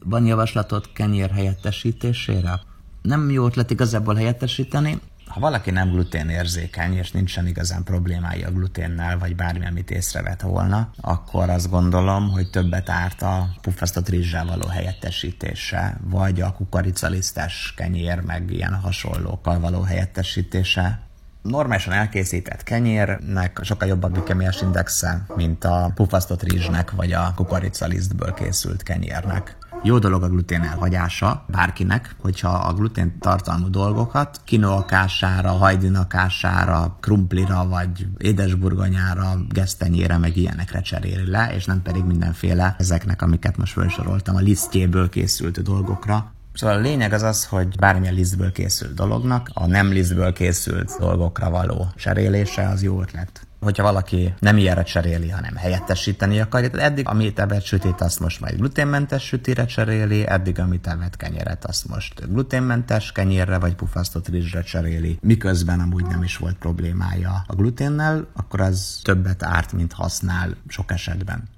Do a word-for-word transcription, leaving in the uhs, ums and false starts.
Van javaslatod kenyér helyettesítésére? Nem jó ötlet igazából helyettesíteni. Ha valaki nem gluténérzékeny, és nincsen igazán problémái a gluténnel, vagy bármi, amit észrevett volna, akkor azt gondolom, hogy többet árt a puffasztott rizssel való helyettesítése, vagy a kukoricalisztes kenyér, meg ilyen hasonlókkal való helyettesítése. Normálisan elkészített kenyérnek sokkal jobb a glikemiás indexe, mint a puffasztott rizsnek, vagy a kukoricalisztből készült kenyérnek. Jó dolog a glutén elhagyása bárkinek, hogyha a glutén tartalmú dolgokat kinoakására, hajdinakására, krumplira, vagy édesburgonyára, gesztenyére, meg ilyenekre cseréli le, és nem pedig mindenféle ezeknek, amiket most felsoroltam, a lisztjéből készült dolgokra. Szóval a lényeg az az, hogy bármilyen lisztből készült dolognak a nem lisztből készült dolgokra való cserélése az jó ötlet. Hogyha valaki nem ilyenre cseréli, hanem helyettesíteni akarja, tehát eddig, amit evett sütit, azt most majd gluténmentes sütire cseréli, eddig, amit evett kenyeret, azt most gluténmentes kenyérre vagy puffasztott rizsre cseréli, miközben amúgy nem is volt problémája a gluténnel, akkor az többet árt, mint használ sok esetben.